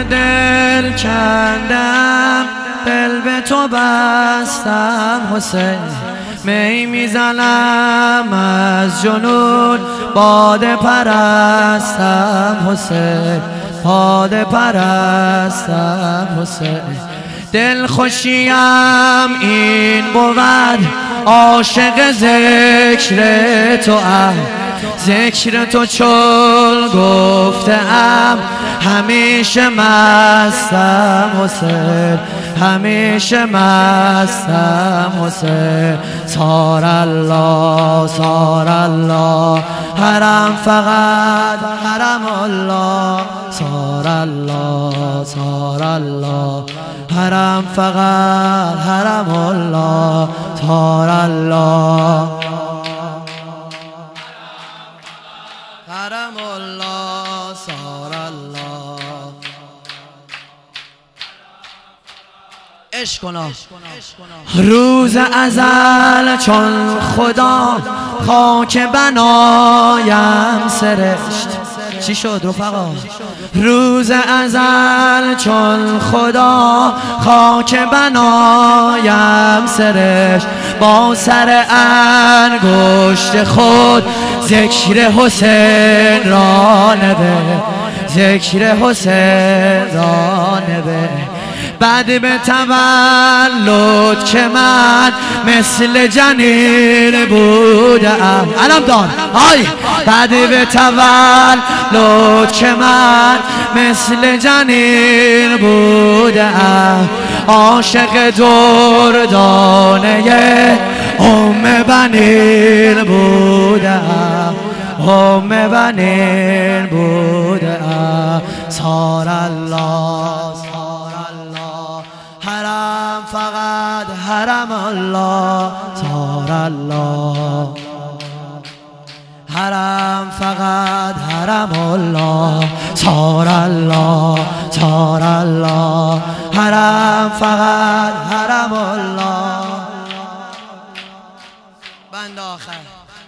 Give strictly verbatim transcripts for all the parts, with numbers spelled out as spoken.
دل کندم، دل به تو بستم حسین. می میزنم از جنون، باده پرستم حسین، باده پرستم حسین. دل خوشیم این بود، عاشق ذکر تو ام، ذکر تو چون گفتم همیشه مستم حسین، همیشه مستم حسین. صار الله صار الله حرم فقط حرم الله، صار الله صار الله حرم فقط حرم الله، صار الله حرم الله، صار الله. عشق کنا روز ازل چون خدا خاک بنایم سرشت. چی شد رفقا؟ روز ازل چون خدا خاک بنایم سرشت، با سر انگشت خود ذکر حسین را نبه، ذکر حسین را نبه. بعد به تولد که من مثل جنین بودم، علم دار آی. بعد به تولد که من مثل جنین بودم، عاشق دردانه ام بنین بودم، ام بنین بودم. صار الله صار الله حرم فقط حرم الله، صار الله حرم فقط حرم الله، صار الله صار الله حرم فقط حرم الله. بند آخر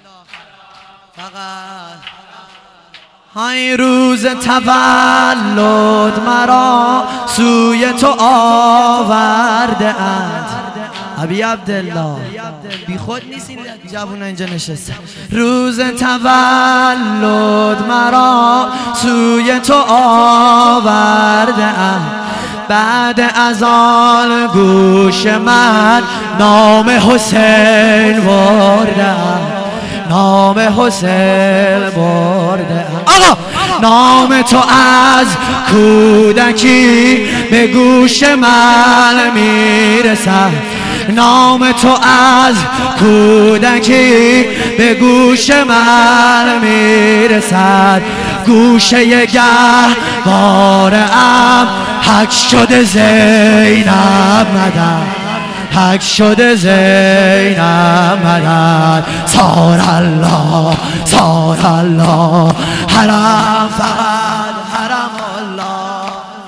فقط های روز تولد مرا سوی تو آورده اند. ابی عبدالله بی خود نیستی جوونا اینجا نشسته. روز تولد مرا سوی تو آورده اند، بعد از آن گوش من نام حسین بردم، نام حسین برده. آقا نام تو از کودکی به گوش من میرسد، نام تو از کودکی به گوش من میرسد. گوشه گهواره‌ام حک شده زینب مدد، حک شده زینب مدد. صار الله صار الله حرم فقط حرم الله،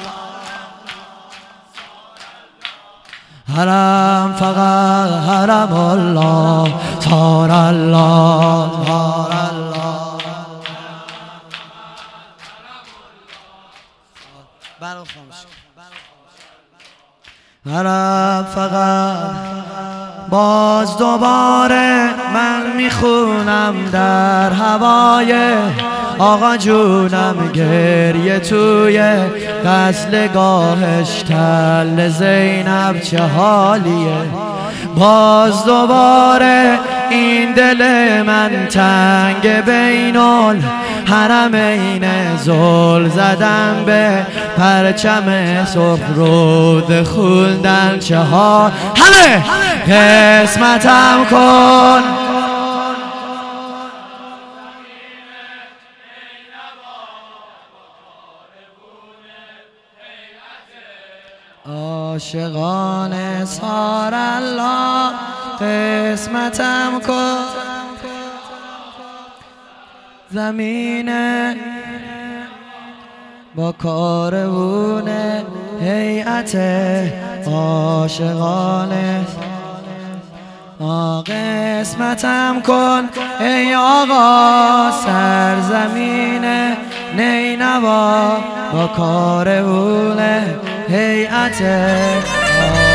حرم فقط حرم الله، صار الله صار الله. حرم فقط. باز دوباره من میخونم در هوای آقا جونم گریه توی غسلگاهش، تل زینب چه حالیه. باز دوباره این دل من تنگ بین الحرمین، زل زدم به پرچم سفرود خوندن چه حال. همه قسمتم کن عاشقانه، صار الله قسمتم کن. زمینه با کاروونه هیئت عاشقانه، قسمتم کن ای آقا سرزمینه نینوا با کارونه هیئت